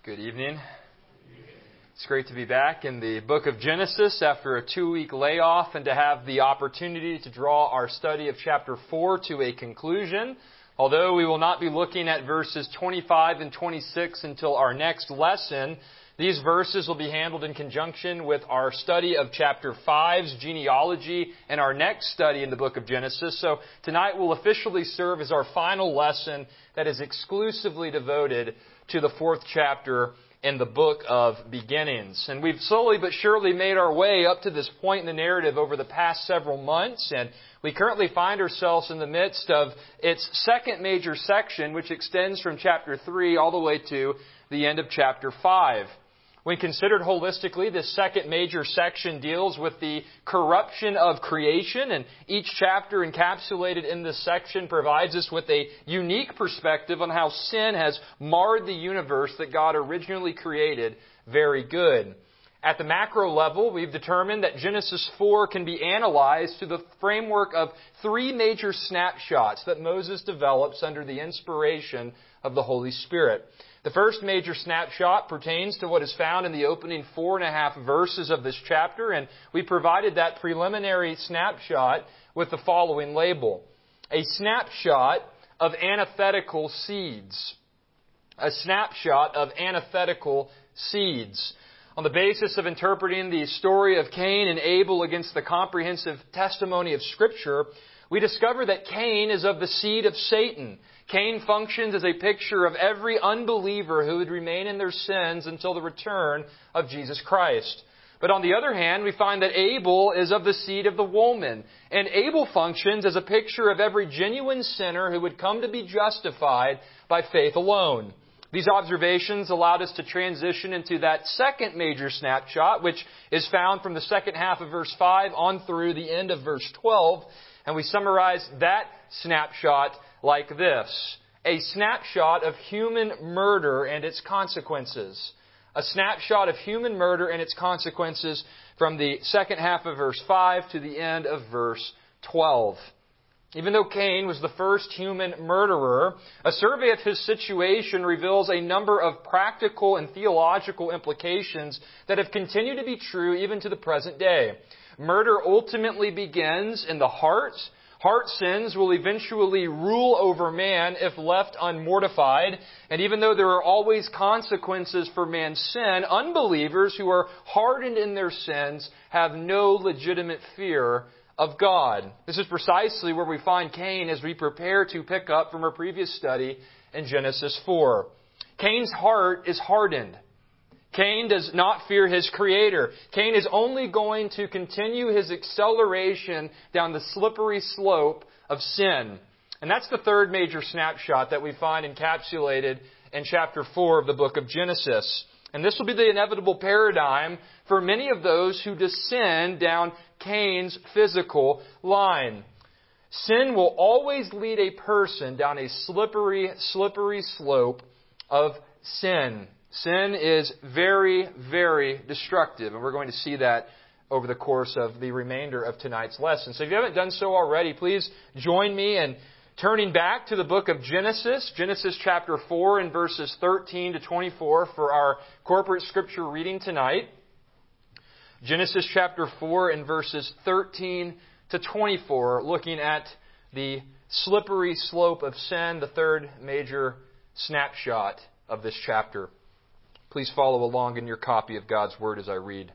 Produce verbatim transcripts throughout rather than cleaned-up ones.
Good evening. It's great to be back in the book of Genesis after a two-week layoff and to have the opportunity to draw our study of chapter four to a conclusion. Although we will not be looking at verses twenty-five and twenty-six until our next lesson, these verses will be handled in conjunction with our study of chapter five's genealogy and our next study in the book of Genesis. So tonight will officially serve as our final lesson that is exclusively devoted to the fourth chapter in the book of Beginnings. And we've slowly but surely made our way up to this point in the narrative over the past several months, and we currently find ourselves in the midst of its second major section, which extends from chapter three all the way to the end of chapter five. When considered holistically, this second major section deals with the corruption of creation, and each chapter encapsulated in this section provides us with a unique perspective on how sin has marred the universe that God originally created very good. At the macro level, we've determined that Genesis four can be analyzed through the framework of three major snapshots that Moses develops under the inspiration of the Holy Spirit. The first major snapshot pertains to what is found in the opening four and a half verses of this chapter, and we provided that preliminary snapshot with the following label: a snapshot of antithetical seeds. A snapshot of antithetical seeds. On the basis of interpreting the story of Cain and Abel against the comprehensive testimony of Scripture, we discover that Cain is of the seed of Satan. Cain functions as a picture of every unbeliever who would remain in their sins until the return of Jesus Christ. But on the other hand, we find that Abel is of the seed of the woman. And Abel functions as a picture of every genuine sinner who would come to be justified by faith alone. These observations allowed us to transition into that second major snapshot, which is found from the second half of verse five on through the end of verse twelve. And we summarize that snapshot like this: a snapshot of human murder and its consequences. A snapshot of human murder and its consequences from the second half of verse five to the end of verse twelve. Even though Cain was the first human murderer, a survey of his situation reveals a number of practical and theological implications that have continued to be true even to the present day. Murder ultimately begins in the heart. Heart sins will eventually rule over man if left unmortified. And even though there are always consequences for man's sin, unbelievers who are hardened in their sins have no legitimate fear of God. This is precisely where we find Cain as we prepare to pick up from our previous study in Genesis four. Cain's heart is hardened. Cain does not fear his Creator. Cain is only going to continue his acceleration down the slippery slope of sin. And that's the third major snapshot that we find encapsulated in chapter four of the book of Genesis. And this will be the inevitable paradigm for many of those who descend down Cain's physical line. Sin will always lead a person down a slippery, slippery slope of sin. Sin is very, very destructive, and we're going to see that over the course of the remainder of tonight's lesson. So if you haven't done so already, please join me in turning back to the book of Genesis, Genesis chapter four and verses thirteen to twenty-four for our corporate scripture reading tonight. Genesis chapter four and verses thirteen to twenty-four, looking at the slippery slope of sin, the third major snapshot of this chapter. Please follow along in your copy of God's Word as I read.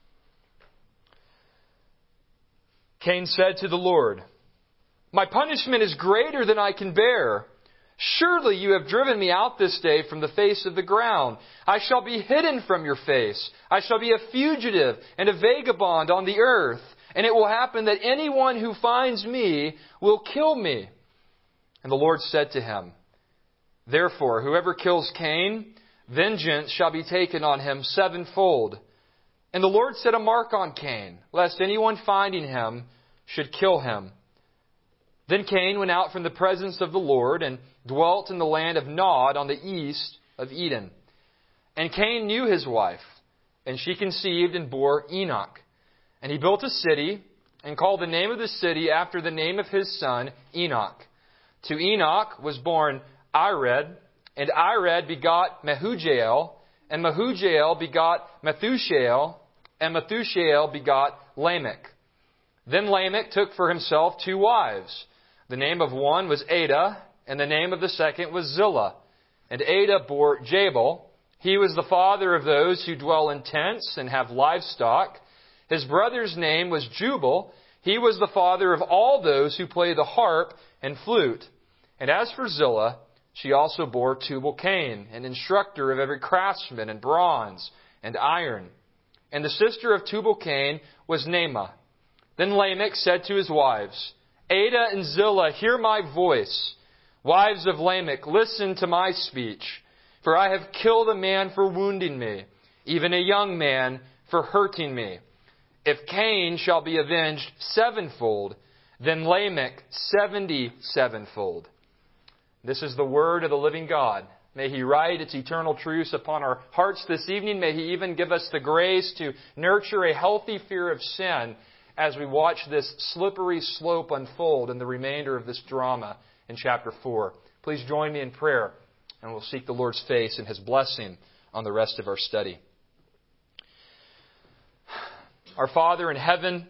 Cain said to the Lord, "My punishment is greater than I can bear. Surely you have driven me out this day from the face of the ground. I shall be hidden from your face. I shall be a fugitive and a vagabond on the earth. And it will happen that anyone who finds me will kill me." And the Lord said to him, "Therefore, whoever kills Cain, vengeance shall be taken on him sevenfold." And the Lord set a mark on Cain, lest anyone finding him should kill him. Then Cain went out from the presence of the Lord and dwelt in the land of Nod on the east of Eden. And Cain knew his wife, and she conceived and bore Enoch. And he built a city and called the name of the city after the name of his son Enoch. To Enoch was born Ired, and Ired begot Mehujael, And Mehujael begot Methushael, and Methushael begot Lamech. Then Lamech took for himself two wives. The name of one was Adah, and the name of the second was Zillah. And Adah bore Jabal. He was the father of those who dwell in tents and have livestock. His brother's name was Jubal. He was the father of all those who play the harp and flute. And as for Zillah, she also bore Tubal-Cain, an instructor of every craftsman in bronze and iron. And the sister of Tubal-Cain was Naamah. Then Lamech said to his wives, Adah and Zillah, hear my voice. Wives of Lamech, listen to my speech. For I have killed a man for wounding me, even a young man for hurting me. If Cain shall be avenged sevenfold, then Lamech seventy-sevenfold. This is the word of the living God. May He write its eternal truths upon our hearts this evening. May He even give us the grace to nurture a healthy fear of sin as we watch this slippery slope unfold in the remainder of this drama in chapter four. Please join me in prayer, and we'll seek the Lord's face and His blessing on the rest of our study. Our Father in heaven,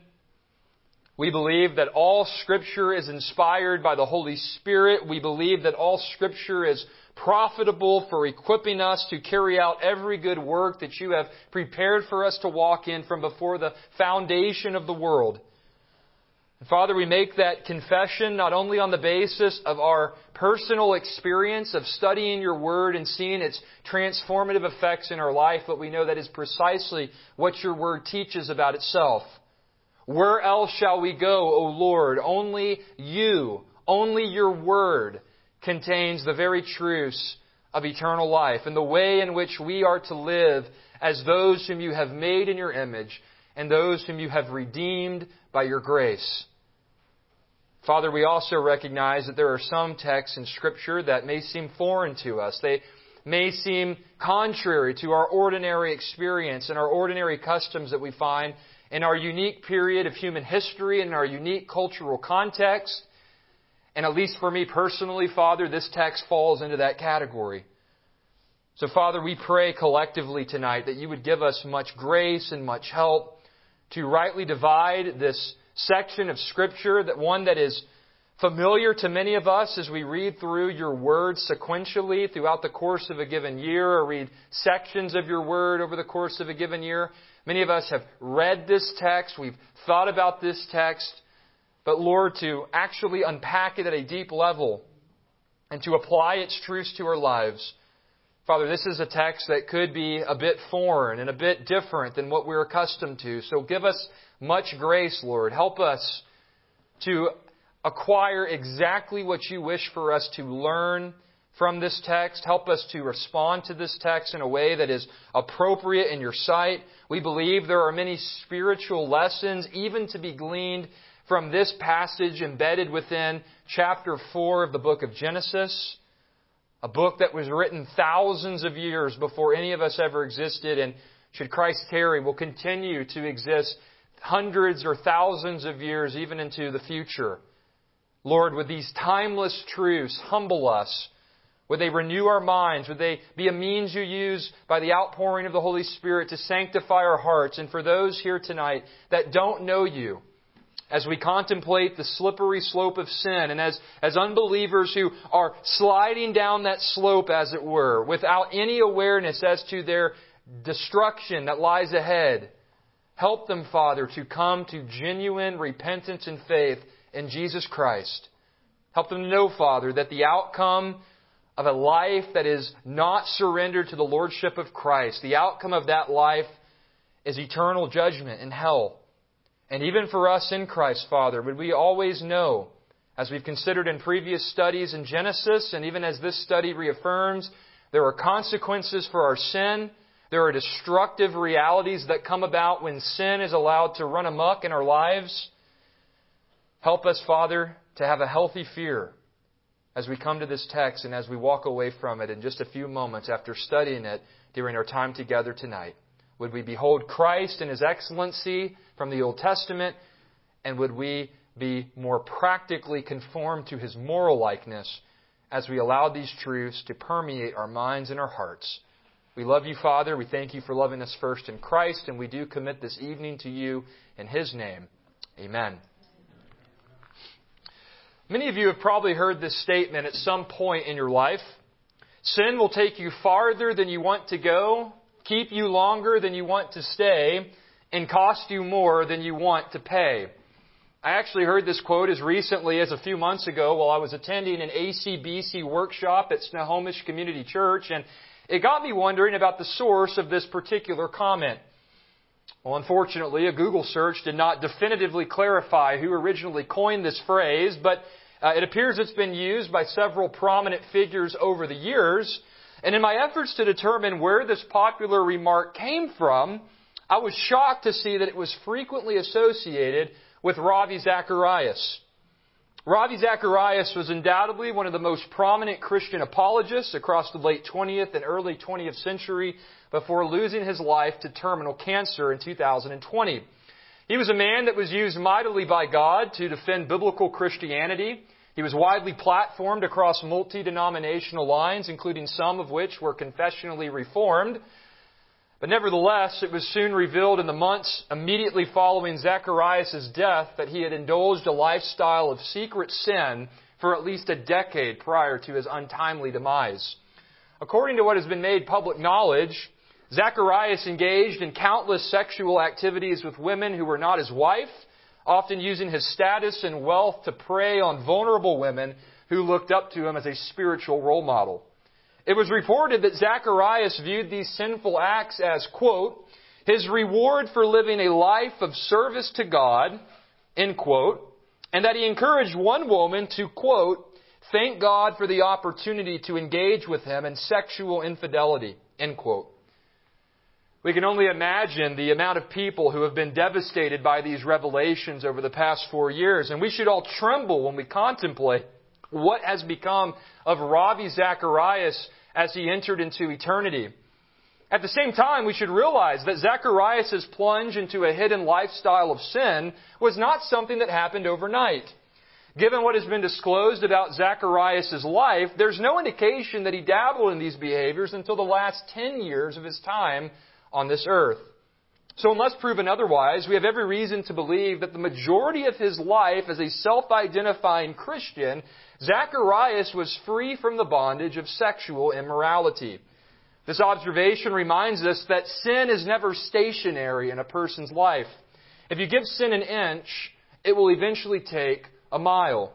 we believe that all Scripture is inspired by the Holy Spirit. We believe that all Scripture is profitable for equipping us to carry out every good work that You have prepared for us to walk in from before the foundation of the world. And Father, we make that confession not only on the basis of our personal experience of studying Your Word and seeing its transformative effects in our life, but we know that is precisely what Your Word teaches about itself. Where else shall we go, O Lord? Only You, only Your Word contains the very truths of eternal life and the way in which we are to live as those whom You have made in Your image and those whom You have redeemed by Your grace. Father, we also recognize that there are some texts in Scripture that may seem foreign to us. They may seem contrary to our ordinary experience and our ordinary customs that we find in our unique period of human history and in our unique cultural context. And at least for me personally, Father, this text falls into that category. So, Father, we pray collectively tonight that You would give us much grace and much help to rightly divide this section of Scripture, that one that is familiar to many of us as we read through Your Word sequentially throughout the course of a given year or read sections of Your Word over the course of a given year. Many of us have read this text, we've thought about this text, but Lord, to actually unpack it at a deep level and to apply its truths to our lives, Father, this is a text that could be a bit foreign and a bit different than what we're accustomed to. So give us much grace, Lord. Help us to acquire exactly what You wish for us to learn from this text. Help us to respond to this text in a way that is appropriate in Your sight. We believe there are many spiritual lessons even to be gleaned from this passage embedded within chapter four of the book of Genesis, a book that was written thousands of years before any of us ever existed, and should Christ tarry, will continue to exist hundreds or thousands of years even into the future. Lord, would these timeless truths humble us? Would they renew our minds? Would they be a means You use by the outpouring of the Holy Spirit to sanctify our hearts? And for those here tonight that don't know You, as we contemplate the slippery slope of sin, and as, as unbelievers who are sliding down that slope, as it were, without any awareness as to their destruction that lies ahead, help them, Father, to come to genuine repentance and faith in Jesus Christ. Help them to know, Father, that the outcome of a life that is not surrendered to the Lordship of Christ, the outcome of that life is eternal judgment in hell. And even for us in Christ, Father, would we always know, as we've considered in previous studies in Genesis, and even as this study reaffirms, there are consequences for our sin. There are destructive realities that come about when sin is allowed to run amok in our lives. Help us, Father, to have a healthy fear as we come to this text and as we walk away from it in just a few moments after studying it during our time together tonight. Would we behold Christ in His excellency from the Old Testament, and would we be more practically conformed to His moral likeness as we allow these truths to permeate our minds and our hearts? We love you, Father. We thank you for loving us first in Christ, and we do commit this evening to you in His name. Amen. Many of you have probably heard this statement at some point in your life. Sin will take you farther than you want to go, keep you longer than you want to stay, and cost you more than you want to pay. I actually heard this quote as recently as a few months ago while I was attending an A C B C workshop at Snohomish Community Church, and it got me wondering about the source of this particular comment. Well, unfortunately, a Google search did not definitively clarify who originally coined this phrase, but uh, it appears it's been used by several prominent figures over the years. And in my efforts to determine where this popular remark came from, I was shocked to see that it was frequently associated with Ravi Zacharias. Ravi Zacharias was undoubtedly one of the most prominent Christian apologists across the late twentieth and early twentieth century before losing his life to terminal cancer in two thousand twenty. He was a man that was used mightily by God to defend biblical Christianity. He was widely platformed across multi-denominational lines, including some of which were confessionally reformed. But nevertheless, it was soon revealed in the months immediately following Zacharias' death that he had indulged a lifestyle of secret sin for at least a decade prior to his untimely demise. According to what has been made public knowledge, Zacharias engaged in countless sexual activities with women who were not his wife, often using his status and wealth to prey on vulnerable women who looked up to him as a spiritual role model. It was reported that Zacharias viewed these sinful acts as, quote, his reward for living a life of service to God, end quote, and that he encouraged one woman to, quote, thank God for the opportunity to engage with him in sexual infidelity, end quote. We can only imagine the amount of people who have been devastated by these revelations over the past four years, and we should all tremble when we contemplate what has become of Ravi Zacharias as he entered into eternity. At the same time, we should realize that Zacharias' plunge into a hidden lifestyle of sin was not something that happened overnight. Given what has been disclosed about Zacharias' life, there's no indication that he dabbled in these behaviors until the last ten years of his time on this earth. So unless proven otherwise, we have every reason to believe that the majority of his life as a self-identifying Christian, Zacharias was free from the bondage of sexual immorality. This observation reminds us that sin is never stationary in a person's life. If you give sin an inch, it will eventually take a mile.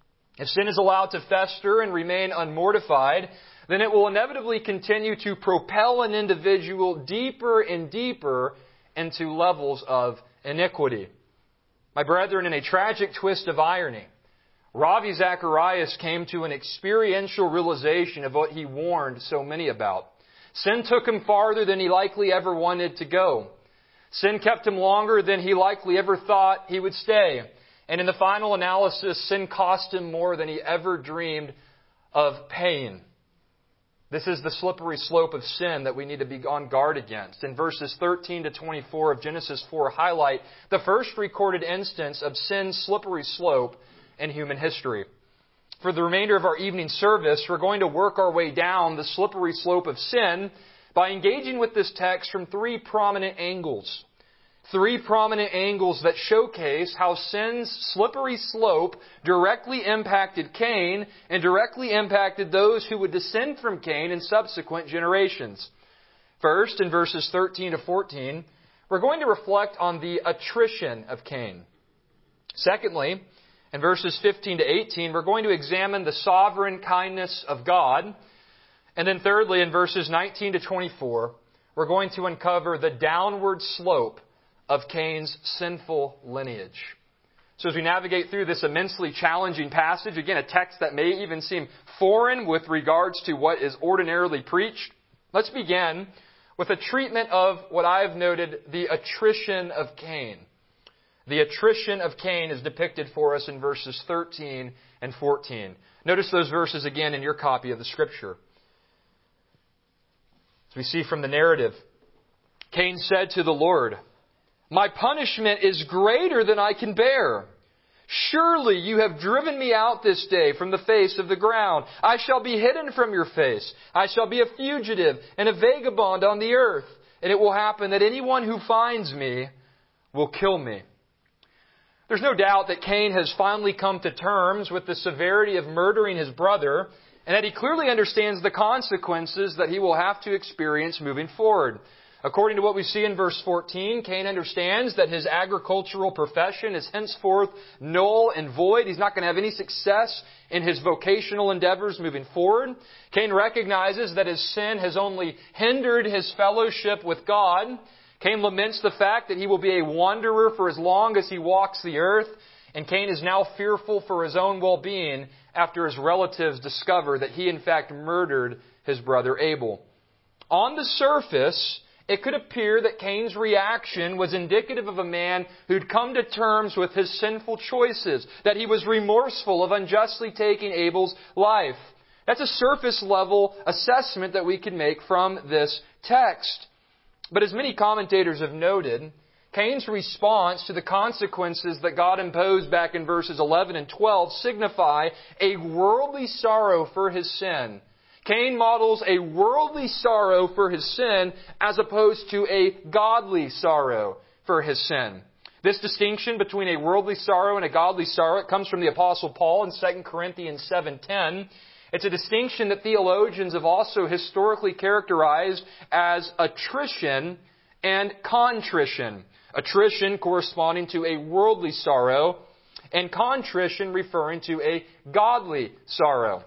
If sin is allowed to fester and remain unmortified, then it will inevitably continue to propel an individual deeper and deeper into levels of iniquity. My brethren, in a tragic twist of irony, Ravi Zacharias came to an experiential realization of what he warned so many about. Sin took him farther than he likely ever wanted to go. Sin kept him longer than he likely ever thought he would stay. And in the final analysis, sin cost him more than he ever dreamed of paying. This is the slippery slope of sin that we need to be on guard against. And verses thirteen to twenty-four of Genesis four highlight the first recorded instance of sin's slippery slope in human history. For the remainder of our evening service, we're going to work our way down the slippery slope of sin by engaging with this text from three prominent angles. Three prominent angles that showcase how sin's slippery slope directly impacted Cain and directly impacted those who would descend from Cain in subsequent generations. First, in verses thirteen to fourteen, we're going to reflect on the attrition of Cain. Secondly, in verses fifteen to eighteen, we're going to examine the sovereign kindness of God. And then thirdly, in verses nineteen to twenty-four, we're going to uncover the downward slope of Cain's sinful lineage. So as we navigate through this immensely challenging passage, again, a text that may even seem foreign with regards to what is ordinarily preached, let's begin with a treatment of what I've noted, the attrition of Cain. The attrition of Cain is depicted for us in verses thirteen and fourteen. Notice those verses again in your copy of the Scripture. As we see from the narrative, Cain said to the Lord, "My punishment is greater than I can bear. Surely you have driven me out this day from the face of the ground. I shall be hidden from your face. I shall be a fugitive and a vagabond on the earth. And it will happen that anyone who finds me will kill me. There's no doubt that Cain has finally come to terms with the severity of murdering his brother, and that he clearly understands the consequences that he will have to experience moving forward. According to what we see in verse fourteen, Cain understands that his agricultural profession is henceforth null and void. He's not going to have any success in his vocational endeavors moving forward. Cain recognizes that his sin has only hindered his fellowship with God. Cain laments the fact that he will be a wanderer for as long as he walks the earth. And Cain is now fearful for his own well-being after his relatives discover that he in fact murdered his brother Abel. On the surface, it could appear that Cain's reaction was indicative of a man who'd come to terms with his sinful choices, that he was remorseful of unjustly taking Abel's life. That's a surface level assessment that we can make from this text. But as many commentators have noted, Cain's response to the consequences that God imposed back in verses eleven and twelve signify a worldly sorrow for his sin. Cain models a worldly sorrow for his sin as opposed to a godly sorrow for his sin. This distinction between a worldly sorrow and a godly sorrow, it comes from the Apostle Paul in Second Corinthians seven ten. It's a distinction that theologians have also historically characterized as attrition and contrition. Attrition corresponding to a worldly sorrow, and contrition referring to a godly sorrow.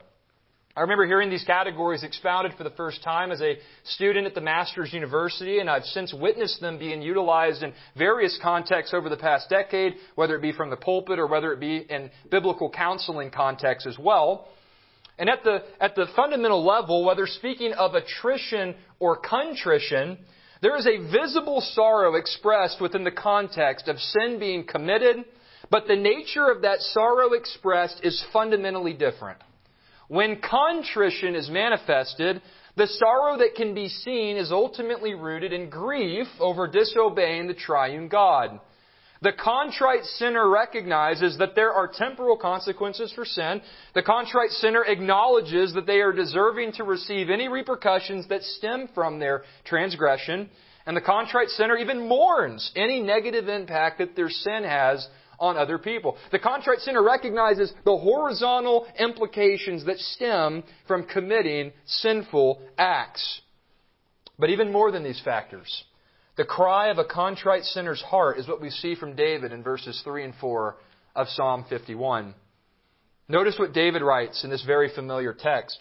I remember hearing these categories expounded for the first time as a student at the Master's University, and I've since witnessed them being utilized in various contexts over the past decade, whether it be from the pulpit or whether it be in biblical counseling contexts as well. And at the, at the fundamental level, whether speaking of attrition or contrition, there is a visible sorrow expressed within the context of sin being committed, but the nature of that sorrow expressed is fundamentally different. When contrition is manifested, the sorrow that can be seen is ultimately rooted in grief over disobeying the triune God. The contrite sinner recognizes that there are temporal consequences for sin. The contrite sinner acknowledges that they are deserving to receive any repercussions that stem from their transgression. And the contrite sinner even mourns any negative impact that their sin has on other people. The contrite sinner recognizes the horizontal implications that stem from committing sinful acts. But even more than these factors, the cry of a contrite sinner's heart is what we see from David in verses three and four of Psalm fifty-one. Notice what David writes in this very familiar text.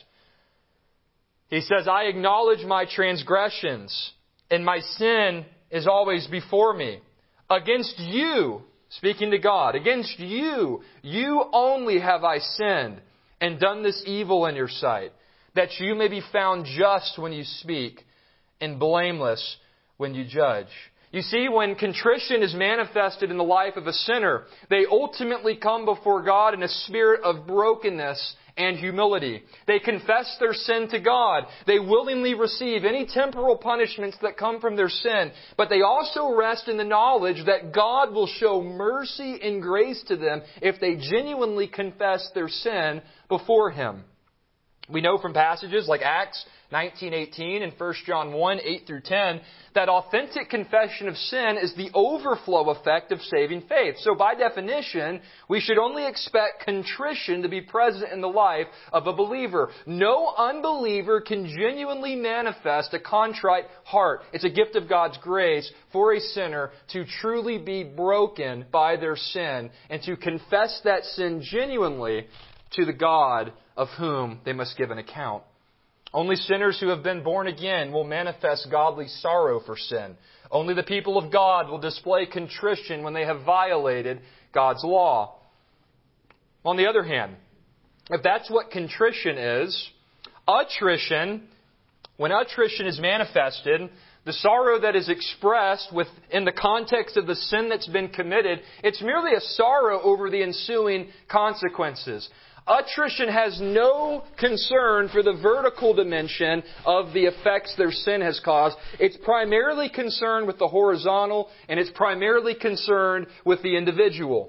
He says, I acknowledge my transgressions, and my sin is always before me. Against you, speaking to God, against you, you only have I sinned and done this evil in your sight, that you may be found just when you speak and blameless when you judge. You see, when contrition is manifested in the life of a sinner, they ultimately come before God in a spirit of brokenness and humility. They confess their sin to God. They willingly receive any temporal punishments that come from their sin. But they also rest in the knowledge that God will show mercy and grace to them if they genuinely confess their sin before Him. We know from passages like Acts nineteen eighteen and First John one, eight through ten, that authentic confession of sin is the overflow effect of saving faith. So by definition, we should only expect contrition to be present in the life of a believer. No unbeliever can genuinely manifest a contrite heart. It's a gift of God's grace for a sinner to truly be broken by their sin and to confess that sin genuinely to the God of whom they must give an account. Only sinners who have been born again will manifest godly sorrow for sin. Only the people of God will display contrition when they have violated God's law. On the other hand, if that's what contrition is, attrition, when attrition is manifested, the sorrow that is expressed within the context of the sin that's been committed, it's merely a sorrow over the ensuing consequences. Attrition has no concern for the vertical dimension of the effects their sin has caused. It's primarily concerned with the horizontal, and it's primarily concerned with the individual.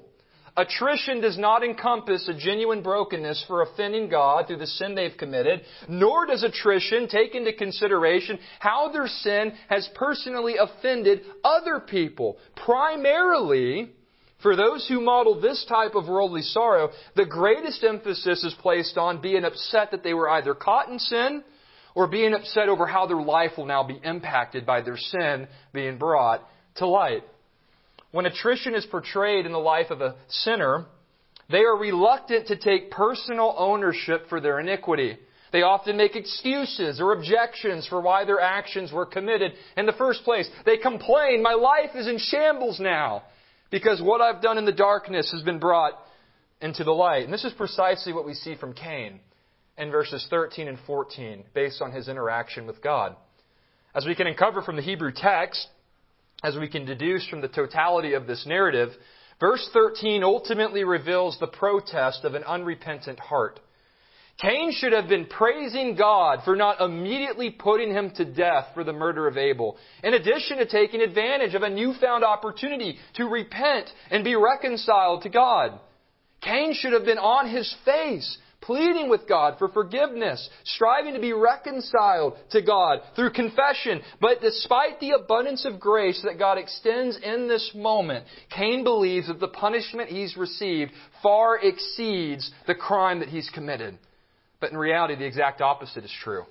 Attrition does not encompass a genuine brokenness for offending God through the sin they've committed, nor does attrition take into consideration how their sin has personally offended other people. Primarily, for those who model this type of worldly sorrow, the greatest emphasis is placed on being upset that they were either caught in sin or being upset over how their life will now be impacted by their sin being brought to light. When attrition is portrayed in the life of a sinner, they are reluctant to take personal ownership for their iniquity. They often make excuses or objections for why their actions were committed in the first place. They complain, "My life is in shambles now because what I've done in the darkness has been brought into the light." And this is precisely what we see from Cain in verses thirteen and fourteen, based on his interaction with God. As we can uncover from the Hebrew text, as we can deduce from the totality of this narrative, verse thirteen ultimately reveals the protest of an unrepentant heart. Cain should have been praising God for not immediately putting him to death for the murder of Abel, in addition to taking advantage of a newfound opportunity to repent and be reconciled to God. Cain should have been on his face, pleading with God for forgiveness, striving to be reconciled to God through confession. But despite the abundance of grace that God extends in this moment, Cain believes that the punishment he's received far exceeds the crime that he's committed. But in reality, the exact opposite is true.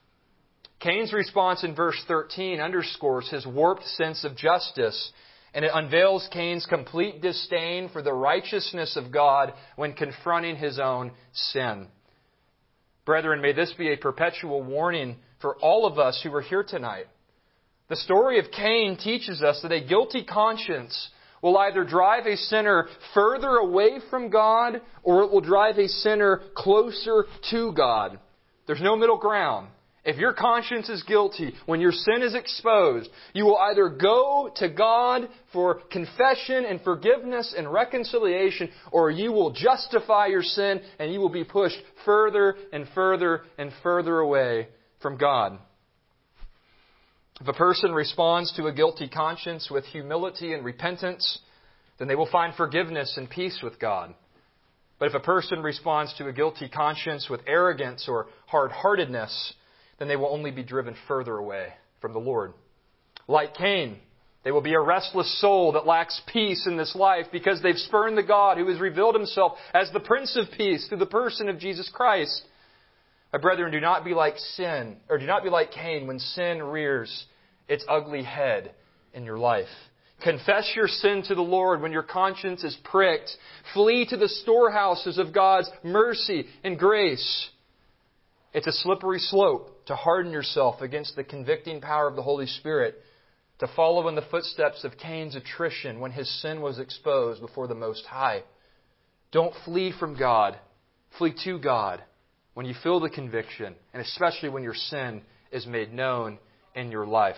Cain's response in verse thirteen underscores his warped sense of justice, and it unveils Cain's complete disdain for the righteousness of God when confronting his own sin. Brethren, may this be a perpetual warning for all of us who are here tonight. The story of Cain teaches us that a guilty conscience will either drive a sinner further away from God, or it will drive a sinner closer to God. There's no middle ground. If your conscience is guilty, when your sin is exposed, you will either go to God for confession and forgiveness and reconciliation, or you will justify your sin and you will be pushed further and further and further away from God. If a person responds to a guilty conscience with humility and repentance, then they will find forgiveness and peace with God. But if a person responds to a guilty conscience with arrogance or hard-heartedness, then they will only be driven further away from the Lord. Like Cain, they will be a restless soul that lacks peace in this life because they've spurned the God who has revealed Himself as the Prince of Peace through the person of Jesus Christ. My brethren, do not be like sin, or do not be like Cain when sin rears its ugly head in your life. Confess your sin to the Lord when your conscience is pricked. Flee to the storehouses of God's mercy and grace. It's a slippery slope to harden yourself against the convicting power of the Holy Spirit, to follow in the footsteps of Cain's attrition when his sin was exposed before the Most High. Don't flee from God. Flee to God when you feel the conviction, and especially when your sin is made known in your life.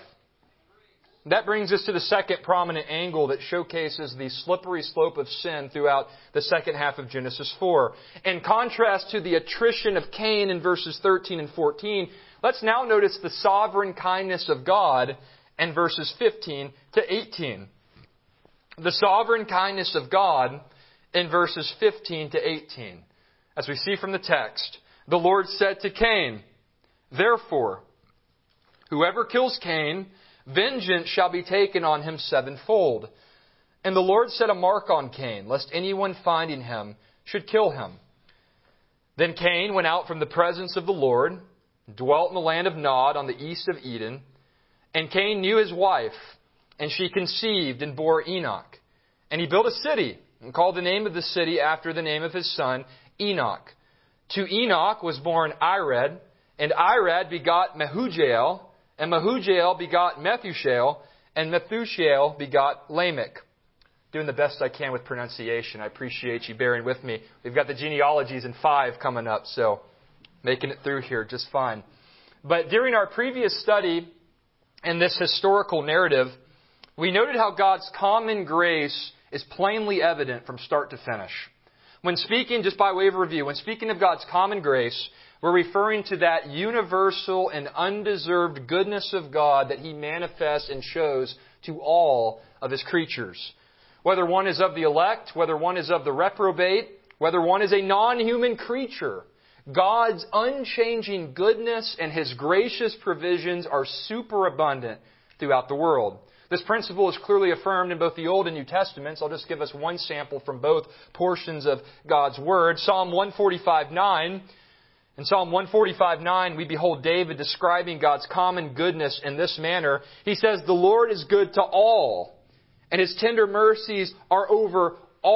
That brings us to the second prominent angle that showcases the slippery slope of sin throughout the second half of Genesis four. In contrast to the attrition of Cain in verses thirteen and fourteen, let's now notice the sovereign kindness of God in verses fifteen to eighteen. The sovereign kindness of God in verses fifteen to eighteen. As we see from the text, the Lord said to Cain, "Therefore, whoever kills Cain, vengeance shall be taken on him sevenfold. And the Lord set a mark on Cain, lest anyone finding him should kill him. Then Cain went out from the presence of the Lord, dwelt in the land of Nod on the east of Eden. And Cain knew his wife, and she conceived and bore Enoch. And he built a city, and called the name of the city after the name of his son, Enoch. To Enoch was born Irad, and Irad begot Mehujael, and Mehujael begot Methushael, and Methushael begot Lamech." Doing the best I can with pronunciation. I appreciate you bearing with me. We've got the genealogies in five coming up, so making it through here just fine. But during our previous study in this historical narrative, we noted how God's common grace is plainly evident from start to finish. When speaking, just by way of review, when speaking of God's common grace, we're referring to that universal and undeserved goodness of God that He manifests and shows to all of His creatures. whether one is of the elect, whether one is of the reprobate, whether one is a non-human creature, God's unchanging goodness and His gracious provisions are superabundant throughout the world. This principle is clearly affirmed in both the Old and New Testaments. I'll just give us one sample from both portions of God's Word. Psalm one forty-five nine. In Psalm one forty-five nine, we behold David describing God's common goodness in this manner. He says, "The Lord is good to all, and His tender mercies are over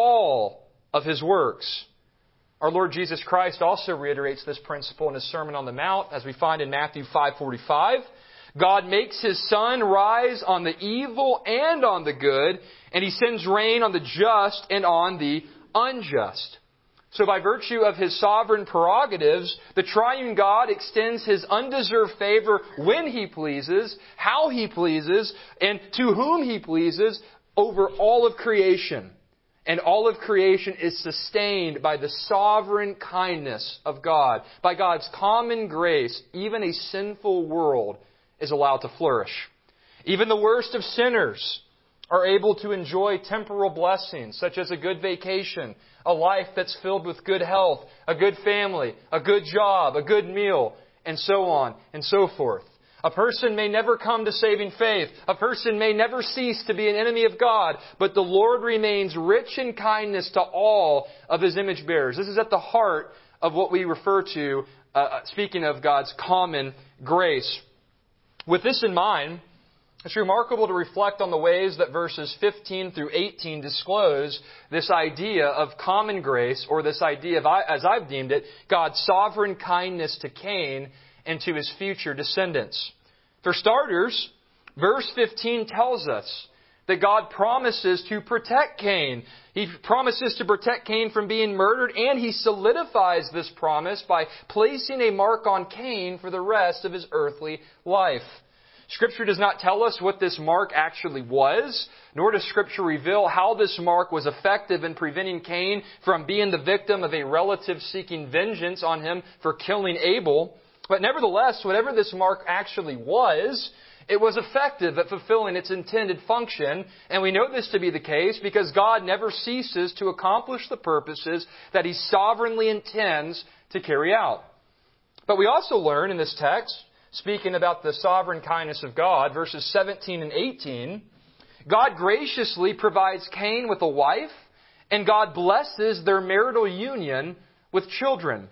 all of His works." Our Lord Jesus Christ also reiterates this principle in His Sermon on the Mount, as we find in Matthew five forty-five. God makes His sun rise on the evil and on the good, and He sends rain on the just and on the unjust. So by virtue of His sovereign prerogatives, the triune God extends His undeserved favor when He pleases, how He pleases, and to whom He pleases over all of creation. And all of creation is sustained by the sovereign kindness of God. By God's common grace, even a sinful world is allowed to flourish. Even the worst of sinners are able to enjoy temporal blessings, such as a good vacation, a life that's filled with good health, a good family, a good job, a good meal, and so on and so forth. A person may never come to saving faith. A person may never cease to be an enemy of God. But the Lord remains rich in kindness to all of His image bearers. This is at the heart of what we refer to, uh, speaking of God's common grace. With this in mind, it's remarkable to reflect on the ways that verses fifteen through eighteen disclose this idea of common grace, or this idea of, as I've deemed it, God's sovereign kindness to Cain and to his future descendants. For starters, verse fifteen tells us that God promises to protect Cain. He promises to protect Cain from being murdered, and He solidifies this promise by placing a mark on Cain for the rest of his earthly life. Scripture does not tell us what this mark actually was, nor does Scripture reveal how this mark was effective in preventing Cain from being the victim of a relative seeking vengeance on him for killing Abel. But nevertheless, whatever this mark actually was, it was effective at fulfilling its intended function. And we know this to be the case because God never ceases to accomplish the purposes that He sovereignly intends to carry out. But we also learn in this text, speaking about the sovereign kindness of God, verses seventeen and eighteen, God graciously provides Cain with a wife, and God blesses their marital union with children.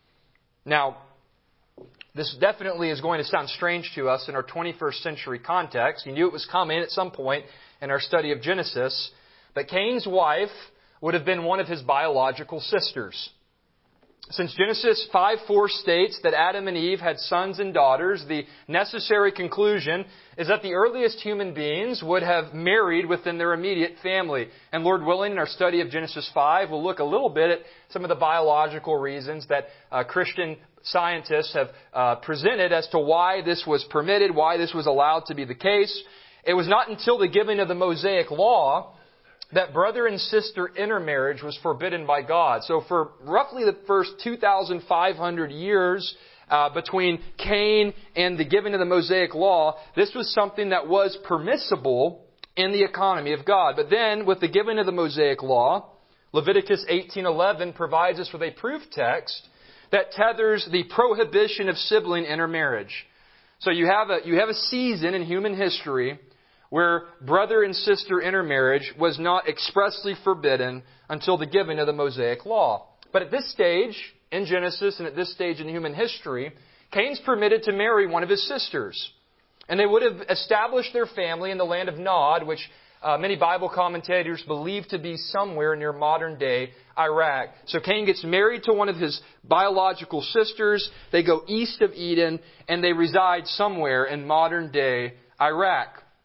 Now, this definitely is going to sound strange to us in our twenty-first century context. You knew it was coming at some point in our study of Genesis. But Cain's wife would have been one of his biological sisters. Since Genesis five four states that Adam and Eve had sons and daughters, the necessary conclusion is that the earliest human beings would have married within their immediate family. And Lord willing, in our study of Genesis five, we'll look a little bit at some of the biological reasons that uh, Christian scientists have uh, presented as to why this was permitted, why this was allowed to be the case. It was not until the giving of the Mosaic Law that brother and sister intermarriage was forbidden by God. So for roughly the first two thousand five hundred years uh, between Cain and the giving of the Mosaic Law, this was something that was permissible in the economy of God. But then with the giving of the Mosaic Law, Leviticus eighteen eleven provides us with a proof text that tethers the prohibition of sibling intermarriage. So you have a you have a season in human history where brother and sister intermarriage was not expressly forbidden until the giving of the Mosaic Law. But at this stage in Genesis and at this stage in human history, Cain's permitted to marry one of his sisters. And they would have established their family in the land of Nod, which uh, many Bible commentators believe to be somewhere near modern-day Iraq. So Cain gets married to one of his biological sisters. They go east of Eden, and they reside somewhere in modern-day Iraq.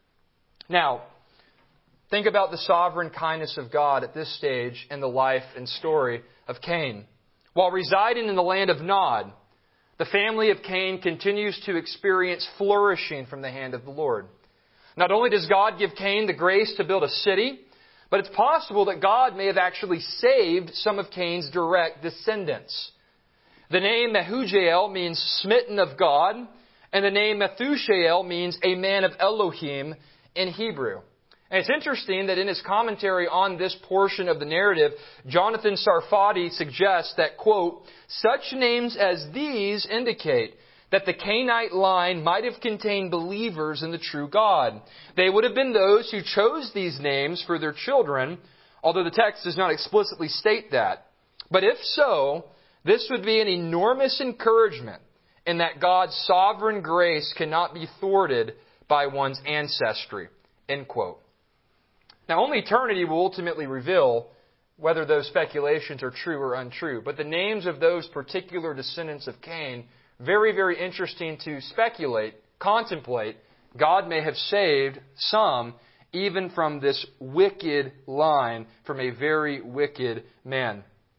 Now, think about the sovereign kindness of God at this stage in the life and story of Cain. While residing in the land of Nod, the family of Cain continues to experience flourishing from the hand of the Lord. Not only does God give Cain the grace to build a city, but it's possible that God may have actually saved some of Cain's direct descendants. The name Mehujael means smitten of God, and the name Methushael means a man of Elohim in Hebrew. And it's interesting that in his commentary on this portion of the narrative, Jonathan Sarfati suggests that, quote, such names as these indicate that the Cainite line might have contained believers in the true God. They would have been those who chose these names for their children, although the text does not explicitly state that. But if so, this would be an enormous encouragement in that God's sovereign grace cannot be thwarted by one's ancestry. End quote. Now, only eternity will ultimately reveal whether those speculations are true or untrue. But the names of those particular descendants of Cain, very, very interesting to speculate, contemplate. God may have saved some even from this wicked line, from a very wicked man.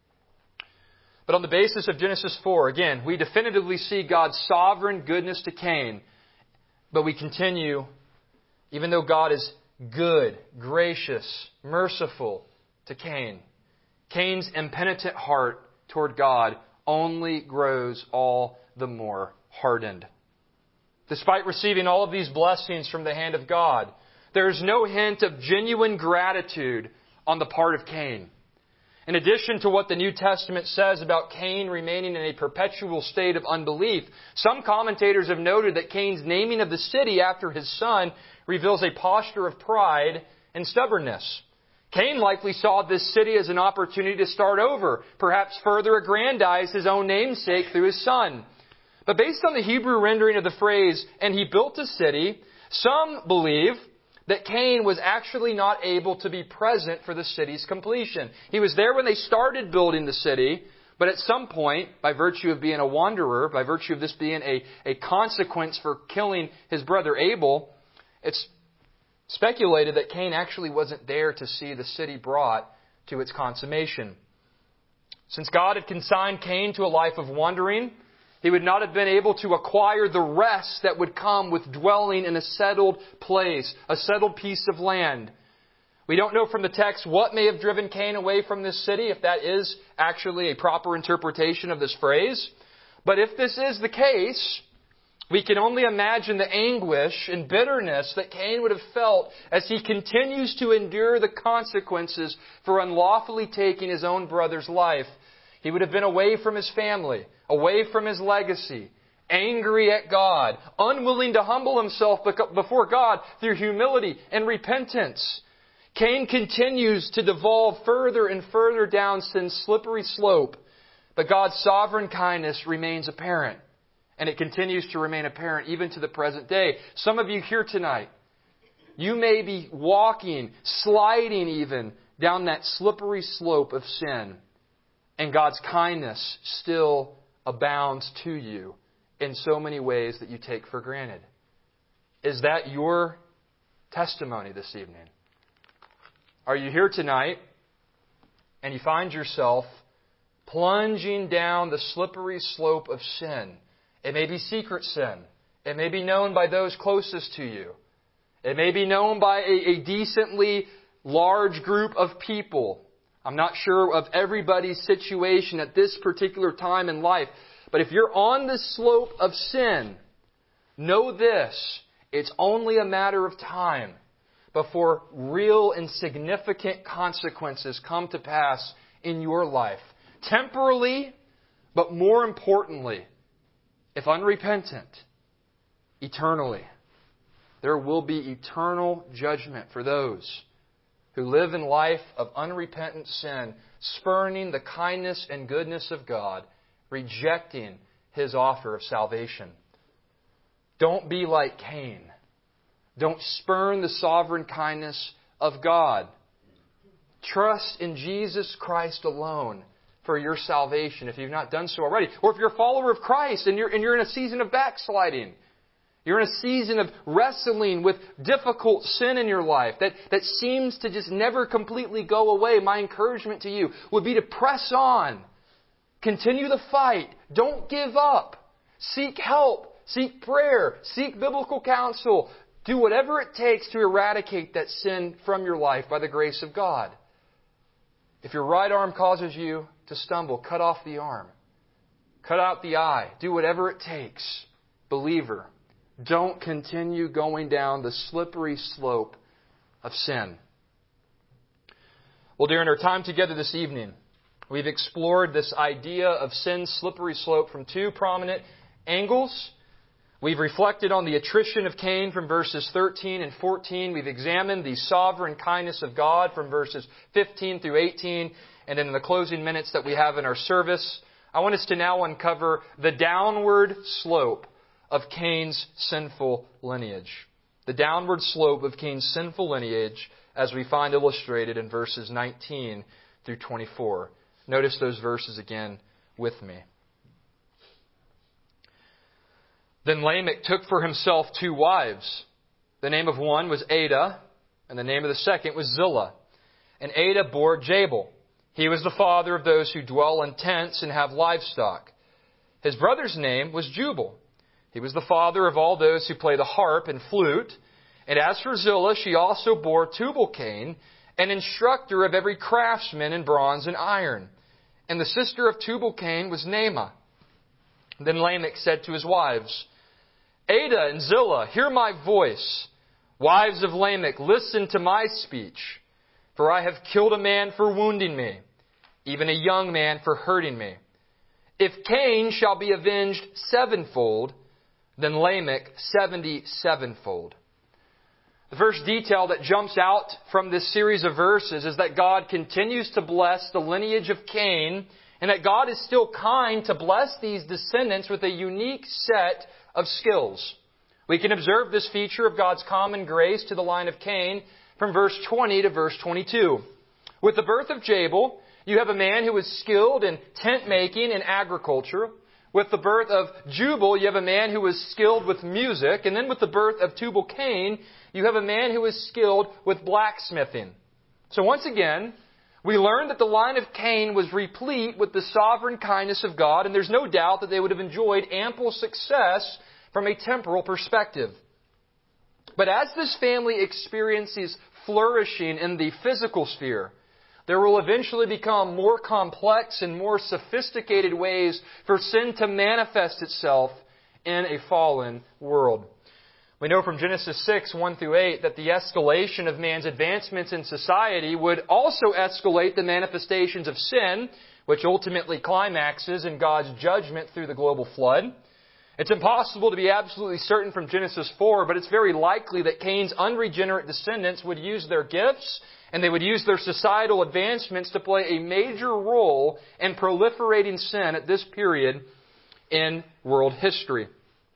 But on the basis of Genesis four, again, we definitively see God's sovereign goodness to Cain. But we continue, even though God is good, gracious, merciful to Cain, Cain's impenitent heart toward God only grows all the more hardened. Despite receiving all of these blessings from the hand of God, there is no hint of genuine gratitude on the part of Cain. In addition to what the New Testament says about Cain remaining in a perpetual state of unbelief, some commentators have noted that Cain's naming of the city after his son reveals a posture of pride and stubbornness. Cain likely saw this city as an opportunity to start over, perhaps further aggrandize his own namesake through his son. But based on the Hebrew rendering of the phrase, and he built a city, some believe that Cain was actually not able to be present for the city's completion. He was there when they started building the city, but at some point, by virtue of being a wanderer, by virtue of this being a, a consequence for killing his brother Abel, it's speculated that Cain actually wasn't there to see the city brought to its consummation. Since God had consigned Cain to a life of wandering, he would not have been able to acquire the rest that would come with dwelling in a settled place, a settled piece of land. We don't know from the text what may have driven Cain away from this city, if that is actually a proper interpretation of this phrase. But if this is the case, we can only imagine the anguish and bitterness that Cain would have felt as he continues to endure the consequences for unlawfully taking his own brother's life. He would have been away from his family, away from his legacy, angry at God, unwilling to humble himself before God through humility and repentance. Cain continues to devolve further and further down sin's slippery slope, but God's sovereign kindness remains apparent. And it continues to remain apparent even to the present day. Some of you here tonight, you may be walking, sliding even, down that slippery slope of sin. And God's kindness still abounds to you in so many ways that you take for granted. Is that your testimony this evening? Are you here tonight and you find yourself plunging down the slippery slope of sin? It may be secret sin. It may be known by those closest to you. It may be known by a, a decently large group of people. I'm not sure of everybody's situation at this particular time in life. But if you're on the slope of sin, know this. It's only a matter of time before real and significant consequences come to pass in your life. Temporally, but more importantly, if unrepentant, eternally. There will be eternal judgment for those who live in life of unrepentant sin, spurning the kindness and goodness of God, rejecting His offer of salvation. Don't be like Cain. Don't spurn the sovereign kindness of God. Trust in Jesus Christ alone for your salvation if you've not done so already. Or if you're a follower of Christ and you're, and you're in a season of backsliding. You're in a season of wrestling with difficult sin in your life that, that seems to just never completely go away. My encouragement to you would be to press on. Continue the fight. Don't give up. Seek help. Seek prayer. Seek biblical counsel. Do whatever it takes to eradicate that sin from your life by the grace of God. If your right arm causes you to stumble, cut off the arm. Cut out the eye. Do whatever it takes. Believer, don't continue going down the slippery slope of sin. Well, during our time together this evening, we've explored this idea of sin's slippery slope from two prominent angles. We've reflected on the attrition of Cain from verses thirteen and fourteen. We've examined the sovereign kindness of God from verses fifteen through eighteen. And in the closing minutes that we have in our service, I want us to now uncover the downward slope of Cain's sinful lineage. The downward slope of Cain's sinful lineage as we find illustrated in verses nineteen through twenty-four. Notice those verses again with me. Then Lamech took for himself two wives. The name of one was Adah, and the name of the second was Zillah. And Adah bore Jabal. He was the father of those who dwell in tents and have livestock. His brother's name was Jubal. He was the father of all those who play the harp and flute. And as for Zillah, she also bore Tubal-Cain, an instructor of every craftsman in bronze and iron. And the sister of Tubal-Cain was Naamah. Then Lamech said to his wives, Adah and Zillah, hear my voice. Wives of Lamech, listen to my speech. For I have killed a man for wounding me, even a young man for hurting me. If Cain shall be avenged sevenfold, then Lamech seventy-sevenfold. The first detail that jumps out from this series of verses is that God continues to bless the lineage of Cain, and that God is still kind to bless these descendants with a unique set of skills. We can observe this feature of God's common grace to the line of Cain from verse twenty to verse twenty-two. With the birth of Jabal, you have a man who was skilled in tent making and agriculture. With the birth of Jubal, you have a man who was skilled with music. And then with the birth of Tubal-Cain, you have a man who was skilled with blacksmithing. So once again, we learn that the line of Cain was replete with the sovereign kindness of God, and there's no doubt that they would have enjoyed ample success from a temporal perspective. But as this family experiences flourishing in the physical sphere, there will eventually become more complex and more sophisticated ways for sin to manifest itself in a fallen world. We know from Genesis six, one through eight, that the escalation of man's advancements in society would also escalate the manifestations of sin, which ultimately climaxes in God's judgment through the global flood. It's impossible to be absolutely certain from Genesis four, but it's very likely that Cain's unregenerate descendants would use their gifts and they would use their societal advancements to play a major role in proliferating sin at this period in world history.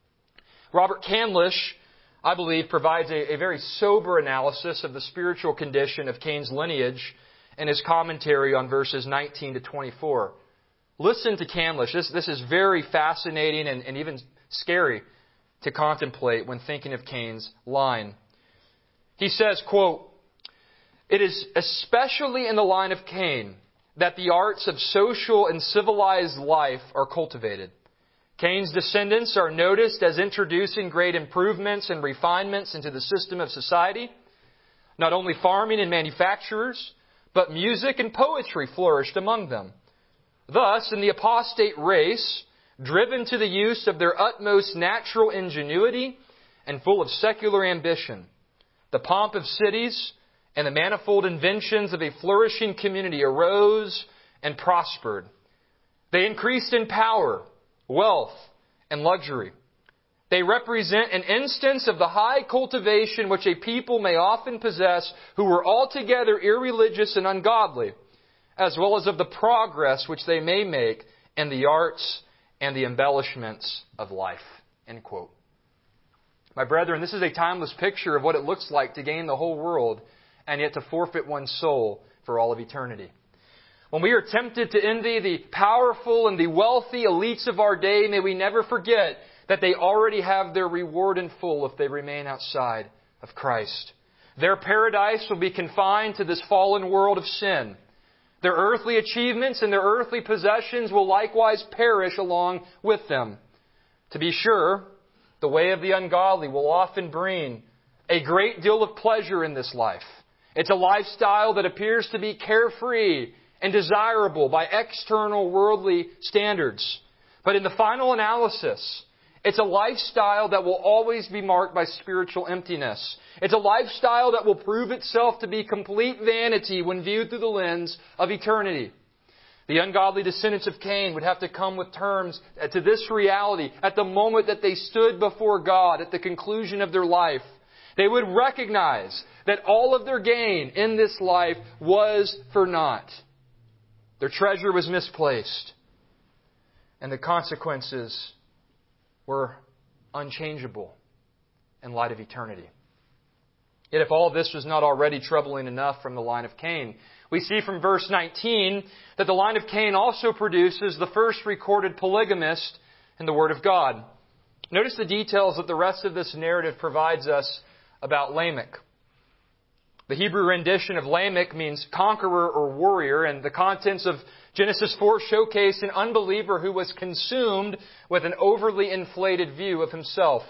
Robert Candlish, I believe, provides a, a very sober analysis of the spiritual condition of Cain's lineage in his commentary on verses nineteen to twenty-four. Listen to Candlish. This, this is very fascinating and, and even scary to contemplate when thinking of Cain's line. He says, quote, "It is especially in the line of Cain that the arts of social and civilized life are cultivated. Cain's descendants are noticed as introducing great improvements and refinements into the system of society. Not only farming and manufacturers, but music and poetry flourished among them. Thus, in the apostate race, driven to the use of their utmost natural ingenuity and full of secular ambition, the pomp of cities and the manifold inventions of a flourishing community arose and prospered. They increased in power, wealth, and luxury. They represent an instance of the high cultivation which a people may often possess who were altogether irreligious and ungodly, as well as of the progress which they may make in the arts and the embellishments of life." End quote. My brethren, this is a timeless picture of what it looks like to gain the whole world and yet to forfeit one's soul for all of eternity. When we are tempted to envy the powerful and the wealthy elites of our day, may we never forget that they already have their reward in full if they remain outside of Christ. Their paradise will be confined to this fallen world of sin. Their earthly achievements and their earthly possessions will likewise perish along with them. To be sure, the way of the ungodly will often bring a great deal of pleasure in this life. It's a lifestyle that appears to be carefree and desirable by external worldly standards. But in the final analysis, It's a lifestyle that will always be marked by spiritual emptiness. It's a lifestyle that will prove itself to be complete vanity when viewed through the lens of eternity. The ungodly descendants of Cain would have to come with terms to this reality at the moment that they stood before God at the conclusion of their life. They would recognize that all of their gain in this life was for naught. Their treasure was misplaced. And the consequences were unchangeable in light of eternity. Yet if all this was not already troubling enough from the line of Cain, we see from verse nineteen that the line of Cain also produces the first recorded polygamist in the Word of God. Notice the details that the rest of this narrative provides us about Lamech. The Hebrew rendition of Lamech means conqueror or warrior, and the contents of Genesis four showcase an unbeliever who was consumed with an overly inflated view of himself.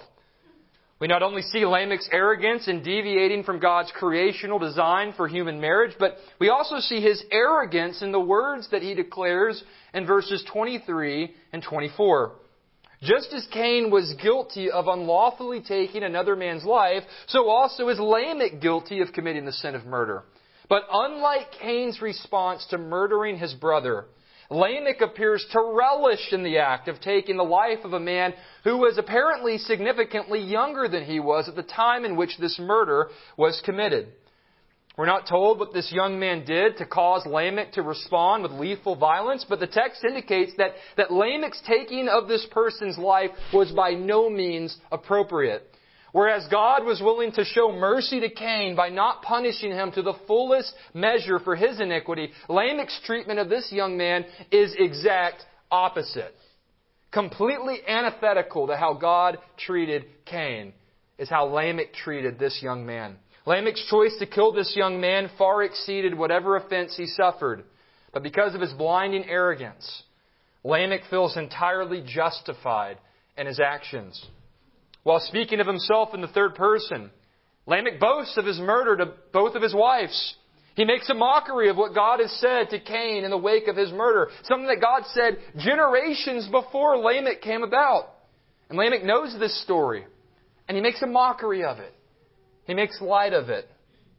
We not only see Lamech's arrogance in deviating from God's creational design for human marriage, but we also see his arrogance in the words that he declares in verses twenty-three and twenty-four. Just as Cain was guilty of unlawfully taking another man's life, so also is Lamech guilty of committing the sin of murder. But unlike Cain's response to murdering his brother, Lamech appears to relish in the act of taking the life of a man who was apparently significantly younger than he was at the time in which this murder was committed. We're not told what this young man did to cause Lamech to respond with lethal violence, but the text indicates that, that Lamech's taking of this person's life was by no means appropriate. Whereas God was willing to show mercy to Cain by not punishing him to the fullest measure for his iniquity, Lamech's treatment of this young man is exact opposite. Completely antithetical to how God treated Cain is how Lamech treated this young man. Lamech's choice to kill this young man far exceeded whatever offense he suffered. But because of his blinding arrogance, Lamech feels entirely justified in his actions. While speaking of himself in the third person, Lamech boasts of his murder to both of his wives. He makes a mockery of what God has said to Cain in the wake of his murder. Something that God said generations before Lamech came about. And Lamech knows this story. And he makes a mockery of it. He makes light of it.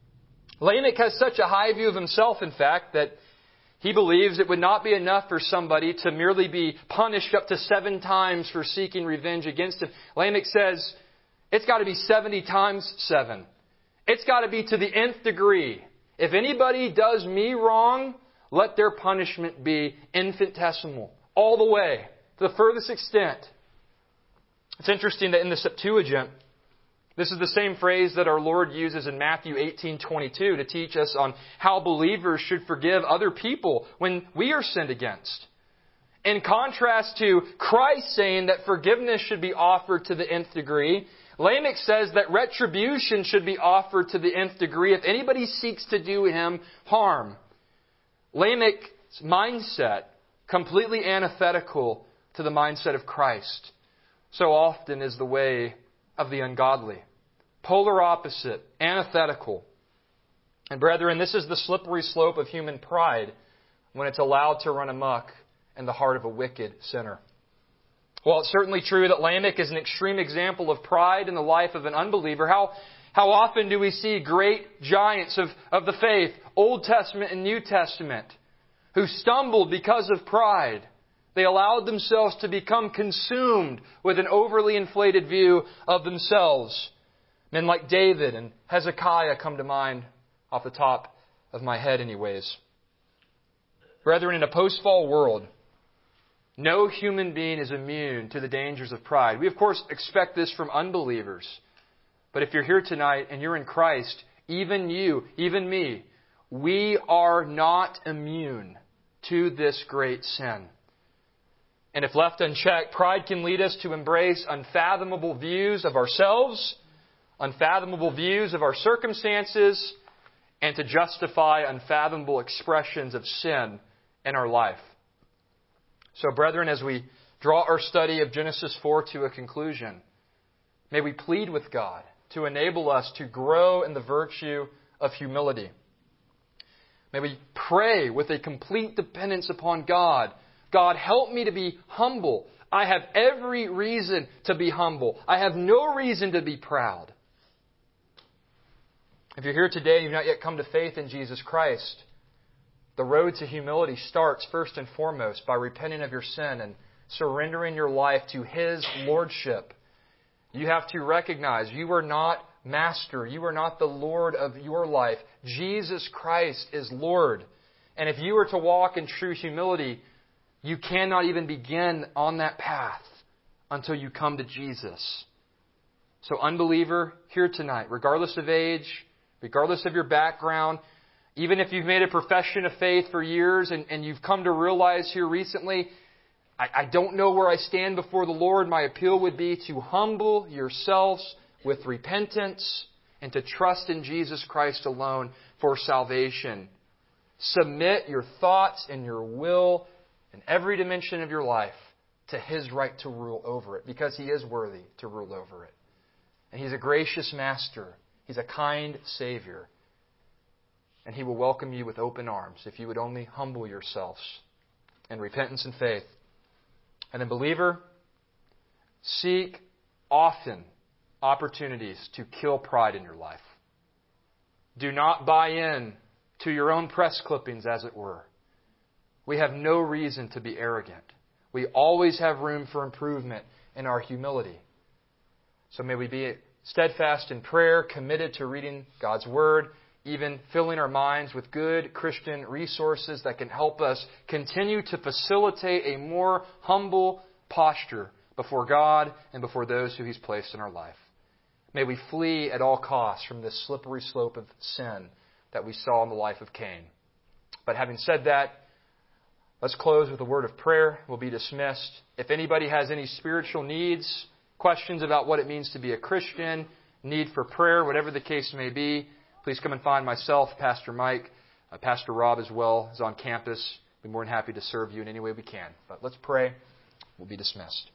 Lamech has such a high view of himself, in fact, that he believes it would not be enough for somebody to merely be punished up to seven times for seeking revenge against him. Lamech says, it's got to be seventy times seven. It's got to be to the nth degree. If anybody does me wrong, let their punishment be infinitesimal, all the way, to the furthest extent. It's interesting that in the Septuagint, this is the same phrase that our Lord uses in Matthew eighteen twenty-two to teach us on how believers should forgive other people when we are sinned against. In contrast to Christ saying that forgiveness should be offered to the nth degree, Lamech says that retribution should be offered to the nth degree if anybody seeks to do him harm. Lamech's mindset, completely antithetical to the mindset of Christ, so often is the way of the ungodly. Polar opposite, antithetical. And brethren, this is the slippery slope of human pride when it's allowed to run amok in the heart of a wicked sinner. While it's certainly true that Lamech is an extreme example of pride in the life of an unbeliever, how, how often do we see great giants of, of the faith, Old Testament and New Testament, who stumbled because of pride? They allowed themselves to become consumed with an overly inflated view of themselves. Men like David and Hezekiah come to mind off the top of my head anyways. Brethren, in a post-fall world, no human being is immune to the dangers of pride. We, of course, expect this from unbelievers. But if you're here tonight and you're in Christ, even you, even me, we are not immune to this great sin. And if left unchecked, pride can lead us to embrace unfathomable views of ourselves, unfathomable views of our circumstances, and to justify unfathomable expressions of sin in our life. So, brethren, as we draw our study of Genesis four to a conclusion, may we plead with God to enable us to grow in the virtue of humility. May we pray with a complete dependence upon God. God, help me to be humble, I have every reason to be humble. I have no reason to be proud. If you're here today and you've not yet come to faith in Jesus Christ, the road to humility starts first and foremost by repenting of your sin and surrendering your life to His lordship. You have to recognize you are not master. You are not the Lord of your life. Jesus Christ is Lord. And if you are to walk in true humility, you cannot even begin on that path until you come to Jesus. So unbeliever, here tonight, regardless of age, regardless of your background, even if you've made a profession of faith for years and, and you've come to realize here recently, I, I don't know where I stand before the Lord, my appeal would be to humble yourselves with repentance and to trust in Jesus Christ alone for salvation. Submit your thoughts and your will in every dimension of your life to His right to rule over it, because He is worthy to rule over it. And He's a gracious Master. He's a kind Savior. And He will welcome you with open arms if you would only humble yourselves in repentance and faith. And then, believer, seek often opportunities to kill pride in your life. Do not buy in to your own press clippings, as it were. We have no reason to be arrogant. We always have room for improvement in our humility. So may we be steadfast in prayer, committed to reading God's Word, even filling our minds with good Christian resources that can help us continue to facilitate a more humble posture before God and before those who He's placed in our life. May we flee at all costs from this slippery slope of sin that we saw in the life of Cain. But having said that, let's close with a word of prayer. We'll be dismissed. If anybody has any spiritual needs, questions about what it means to be a Christian, need for prayer, whatever the case may be, please come and find myself, Pastor Mike, uh, Pastor Rob as well is on campus. We'll be more than happy to serve you in any way we can. But let's pray. We'll be dismissed.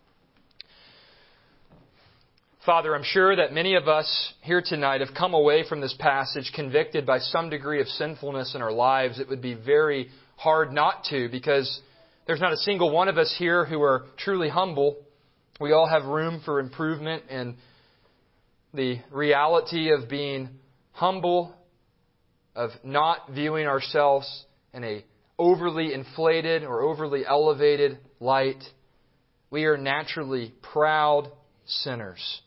Father, I'm sure that many of us here tonight have come away from this passage convicted by some degree of sinfulness in our lives. It would be very hard not to, because there's not a single one of us here who are truly humble. We all have room for improvement, and the reality of being humble, of not viewing ourselves in a overly inflated or overly elevated light. We are naturally proud sinners.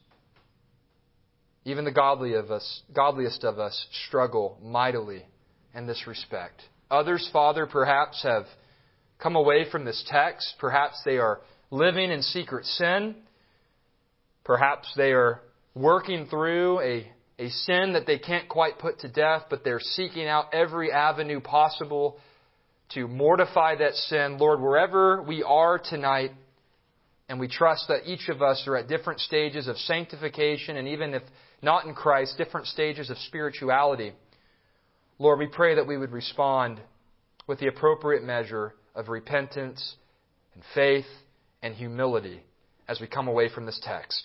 Even the godly of us, godliest of us struggle mightily in this respect. Others, Father, perhaps have come away from this text. Perhaps they are living in secret sin. Perhaps they are working through a, a sin that they can't quite put to death, but they're seeking out every avenue possible to mortify that sin. Lord, wherever we are tonight, and we trust that each of us are at different stages of sanctification, and even if not in Christ, different stages of spirituality. Lord, we pray that we would respond with the appropriate measure of repentance and faith and humility as we come away from this text.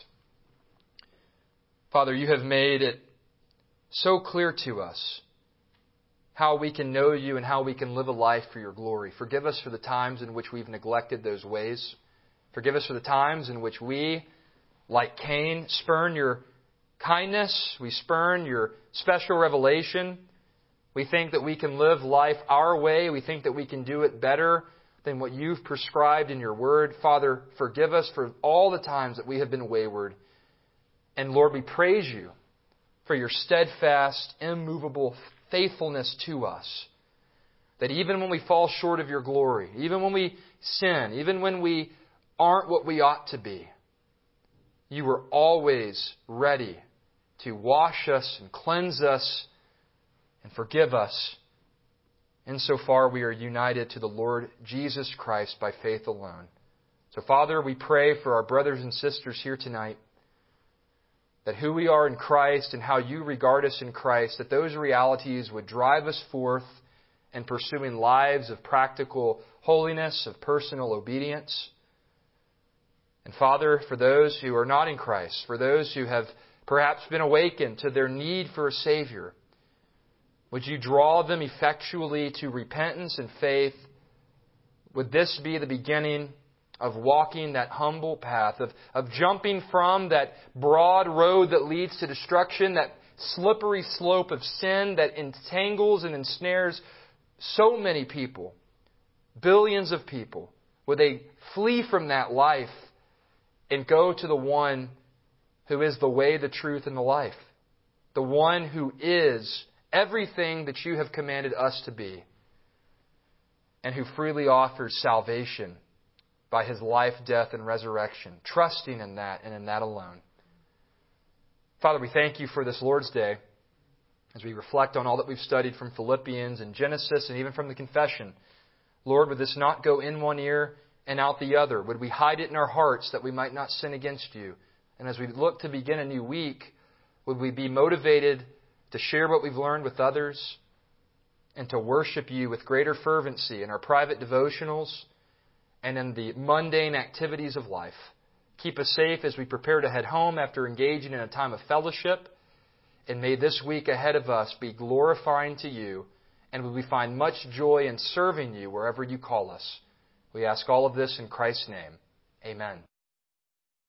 Father, you have made it so clear to us how we can know you and how we can live a life for your glory. Forgive us for the times in which we've neglected those ways. Forgive us for the times in which we, like Cain, spurn your kindness. We spurn your special revelation. We think that we can live life our way. We think that we can do it better than what you've prescribed in your word. Father, forgive us for all the times that we have been wayward. And Lord, we praise you for your steadfast, immovable faithfulness to us. That even when we fall short of your glory, even when we sin, even when we aren't what we ought to be, you are always ready to wash us and cleanse us and forgive us. Insofar we are united to the Lord Jesus Christ by faith alone. So, Father, we pray for our brothers and sisters here tonight, that who we are in Christ and how you regard us in Christ, that those realities would drive us forth in pursuing lives of practical holiness, of personal obedience. And Father, for those who are not in Christ, for those who have perhaps been awakened to their need for a Savior, would you draw them effectually to repentance and faith? Would this be the beginning of walking that humble path, of, of jumping from that broad road that leads to destruction, that slippery slope of sin that entangles and ensnares so many people, billions of people. Would they flee from that life and go to the one who is the way, the truth, and the life? The one who is everything that you have commanded us to be, and who freely offers salvation by His life, death, and resurrection, trusting in that and in that alone. Father, we thank You for this Lord's Day as we reflect on all that we've studied from Philippians and Genesis and even from the confession. Lord, would this not go in one ear and out the other? Would we hide it in our hearts that we might not sin against You? And as we look to begin a new week, would we be motivated to share what we've learned with others and to worship You with greater fervency in our private devotionals and in the mundane activities of life? Keep us safe as we prepare to head home after engaging in a time of fellowship. And may this week ahead of us be glorifying to You, and may we find much joy in serving You wherever You call us. We ask all of this in Christ's name. Amen.